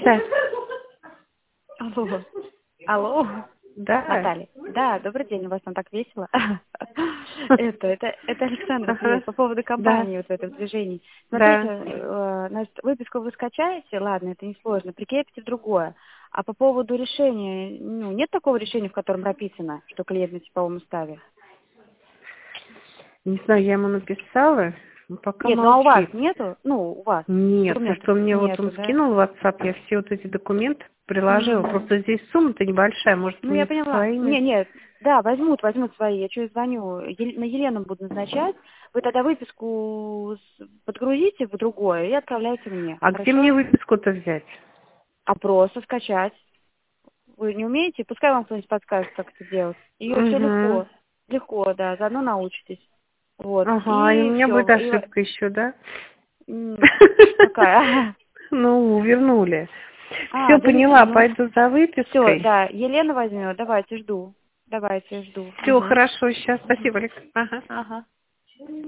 Да. Алло. Алло. Да. Наталья. Да, добрый день, у вас там так весело. Это Александра, Ага. привет. По поводу Да. компании вот в этом движении. Да. Смотрите, значит, выписку вы скачаете, ладно, это несложно, прикрепите в другое. А по поводу решения, ну, нет такого решения, в котором прописано, что клиент на типовом уставе? Не знаю, я ему написала, но пока Нет, ну а у вас молчит. нету? Ну, у вас Нет, то, документов что мне вот нету, он да? скинул в WhatsApp, я все вот эти документы приложила. Мгм. Просто здесь сумма-то небольшая, может, Ну, я мне поняла. своими. Нет, да, возьмут свои. Я что, звоню, на Елену буду назначать. Вы тогда выписку подгрузите в другое и отправляйте мне. А где мне Хорошо? выписку-то взять? А просто скачать. Вы не умеете? Пускай вам кто-нибудь подскажет, как это делать. Ее все Угу. легко. Легко, да. Заодно научитесь. Вот. Ага, и у И меня будет все. ошибка еще, да? Какая? Ну, вернули. А, Все верните, поняла, ну, пойду за все, выпиской. да. Елена возьмет. Давайте, жду. Давайте, жду. Все Угу. хорошо, сейчас. Угу. Спасибо, Алекс. Ага. Ага.